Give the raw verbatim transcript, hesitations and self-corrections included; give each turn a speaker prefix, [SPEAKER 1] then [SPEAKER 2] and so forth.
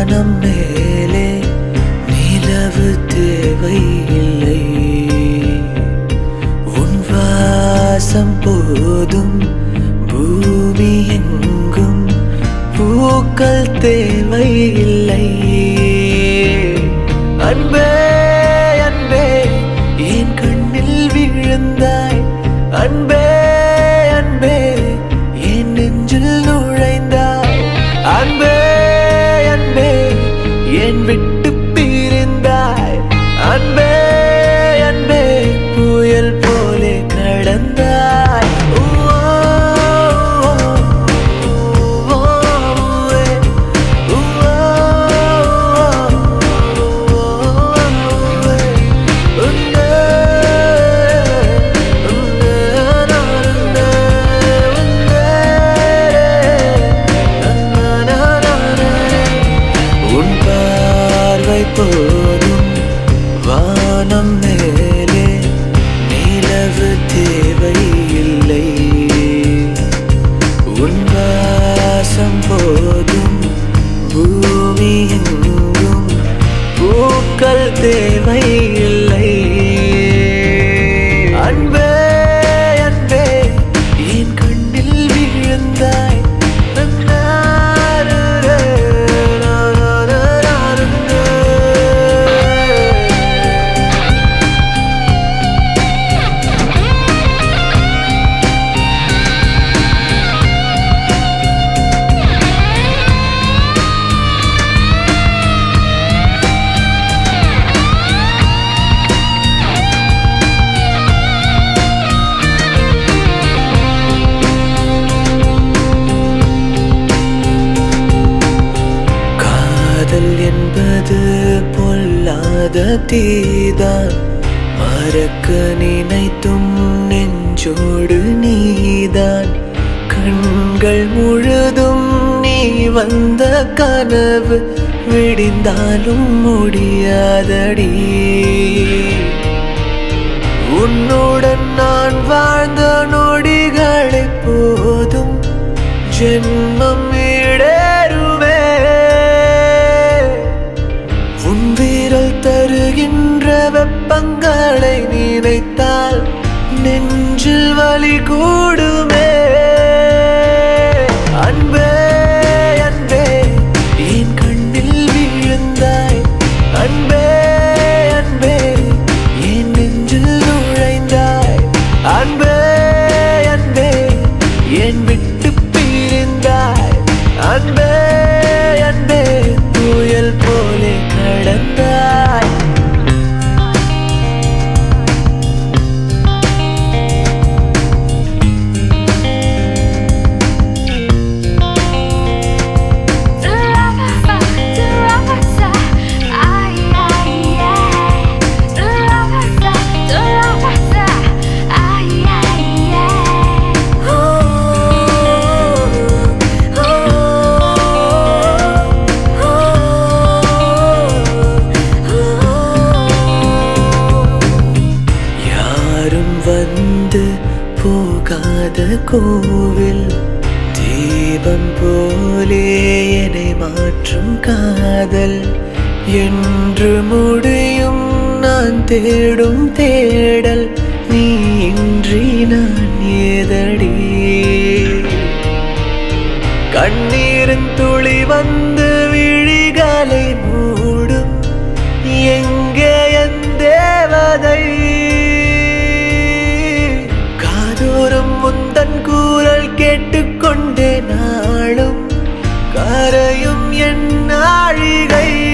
[SPEAKER 1] வானம் மேலே நிலவு தேவையில்லை, உன் வாசம் போதும். பூமி எங்கும் பூக்கள் தேவையில்லை. அன்பே அன்பே என் கண்ணில் விழுந்தாய், அன்பே அன்பே என் நெஞ்சில் நுழைந்தாய், அன்பே அன்பே என் விட்டு பிரிந்தாய், அன்பே அன்பே புயல் போலே கடந்தாய். போதும் வானம் மேலே நிலவு தேவையில்லை, உன் வாசம் போதும். பூமி எங்கும் பூக்கள் தேவையில்லை. அன்பே அன்பே என் கண்ணில் விழுந்தாய், என்பது பொல்லாத தீதான், மறக்க நினைத்தும் நெஞ்சோடு நீதான். கண்கள் முழுதும் நீ வந்த கனவு விடிந்தாலும் முடியாதடி. உன்னுடன் நான் வாழ்ந்த நொடிகளை போதும், ஜென்மம் ஈடேறுமே. உன் வீரல் தருகின்ற வெப்பங்களை நினைத்தால் நெஞ்சில் வலி கூடுமே. அன்பே அன்பே என் கண்ணில் விழுந்தாய், அன்பே அன்பே என் நெஞ்சில் நுழைந்தாய், அன்பே அன்பே என் விட்டு பிரிந்தாய், அன்பே அன்பே புயல் போலே கடந்தாய். வந்து போகாத கோவில் தீபம் போலே என்னை மாற்றும் காதல் என்று முடியும். நான் தேடும் தேடல் நீ இன்றி நான் ஏதடி. கண்ணீரின் துளி வந்து விழிகளை மூடும், எங்கே என் தேவதை. காதோறும் முந்தன் கூறல் கேட்டுக்கொண்டே நாளும் கரையும் என் நாழிகை.